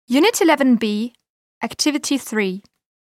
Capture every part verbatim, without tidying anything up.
Unit eleven B, Activity three.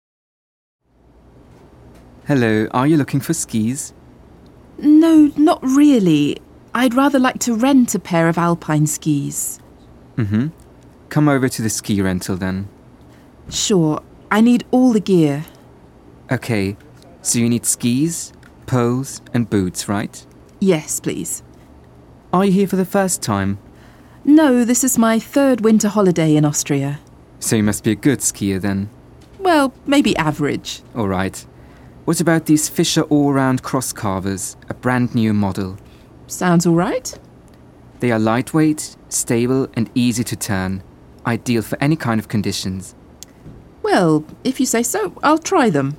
Hello, are you looking for skis? No, not really. I'd rather like to rent a pair of alpine skis. Mm-hmm. Come over to the ski rental then. Sure, I need all the gear. Okay, so you need skis, poles and boots, right? Yes, please. Are you here for the first time? No, this is my third winter holiday in Austria. So you must be a good skier then. Well, maybe average. All right. What about these Fischer all-round cross carvers, a brand new model? Sounds all right. They are lightweight, stable and easy to turn, ideal for any kind of conditions. Well, if you say so, I'll try them.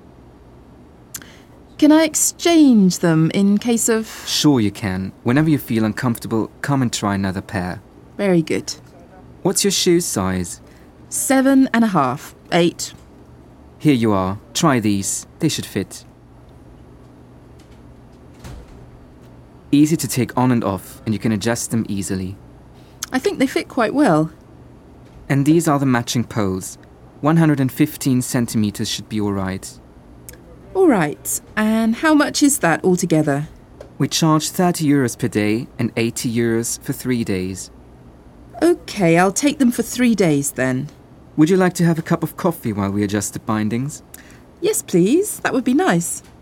Can I exchange them in case of... Sure you can. Whenever you feel uncomfortable, come and try another pair. Very good. What's your shoe size? Seven and a half. Eight. Here you are. Try these. They should fit. Easy to take on and off, and you can adjust them easily. I think they fit quite well. And these are the matching poles. one hundred fifteen centimeters should be all right. All right. And how much is that altogether? We charge thirty euros per day and eighty euros for three days. Okay, I'll take them for three days then. Would you like to have a cup of coffee while we adjust the bindings? Yes, please. That would be nice.